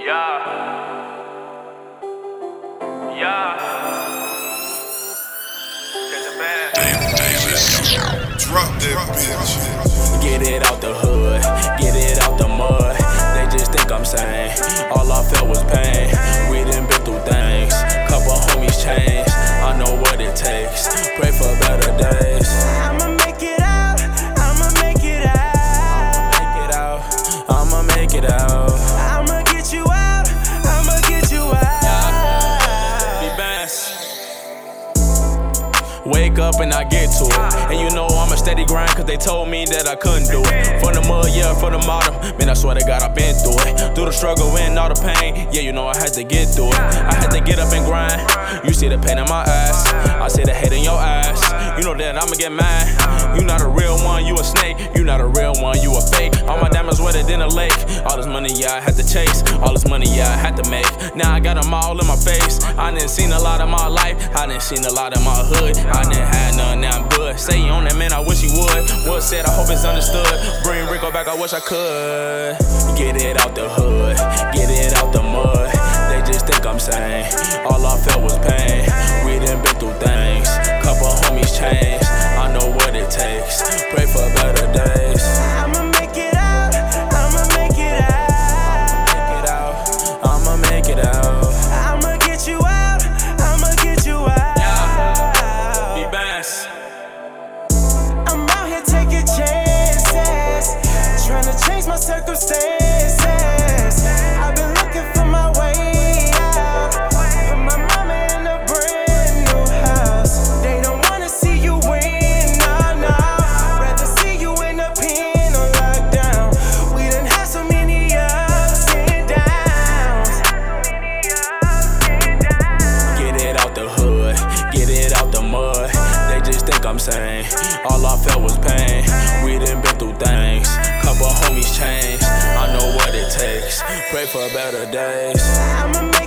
Yeah. Yeah. It's a band. Drop that bitch. Get it out the hood, get it out the mud. They just think I'm sane. All I felt was pain. We done been through things. Couple homies changed. I know what it takes. Pray for better days. I'ma make it out. I'ma make it out. I'ma make it out. I'ma get you out. I'ma get you out. Be best. Wake up and I get to it. And you know I'm a steady grind, cause they told me that I couldn't do it. From the mud, yeah, from the bottom. Man, I swear to God, I've been through it. Through the struggle and all the pain. Yeah, you know I had to get through it. I had to get up and grind. You see the pain in my ass. I see the hate in your ass. You know that I'ma get mad. You not a real one, you a snake. You not a real one, you a fake. All my diamonds wetter than a lake. All this money, yeah, I had to chase. All this money, yeah, I had to make. Now I got them all in my face. I done seen a lot of my life. I done seen a lot of my hood. I done had none, now I'm good. Say you on that man, I wish you would. What said, I hope it's understood. Bring Rico back, I wish I could. Get it out the hood, get it out the mud. They just think I'm sane. All I felt was pain. We done been through things. Couple homies changed. I know what it takes. Pray for better days. I'ma make it out. I'ma make it out. I'ma make it out. I'ma get you out. I'ma get you out. Be best. I'm out here taking chances, trying to change my circumstances. I've been looking for my way out. Put my mama in a brand new house. They don't wanna see you win, no. Rather see you in a pen or lockdown. We done had so many ups and downs. Get it out the hood, get it out the mud. They just think I'm sane. All I felt was pain. We done been through things. Couple homies changed. I know what it takes. Pray for better days. I'ma